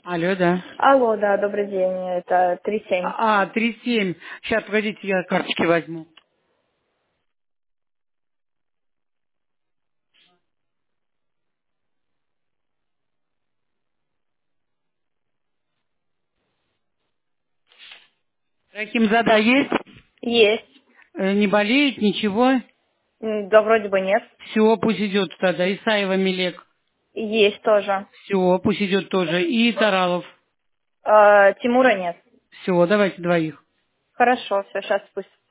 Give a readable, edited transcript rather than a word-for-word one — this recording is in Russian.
Алло, да. Алло, да, добрый день, это 37. 3,7. Сейчас, погодите, я карточки возьму. Рахимзада есть? Есть. Не болеет, ничего? Да, вроде бы нет. Все, пусть идет тогда. Исаева Милек. Есть тоже. Все, пусть идет тоже. И Таралов. Тимура нет. Все, давайте двоих. Хорошо, все, сейчас пусть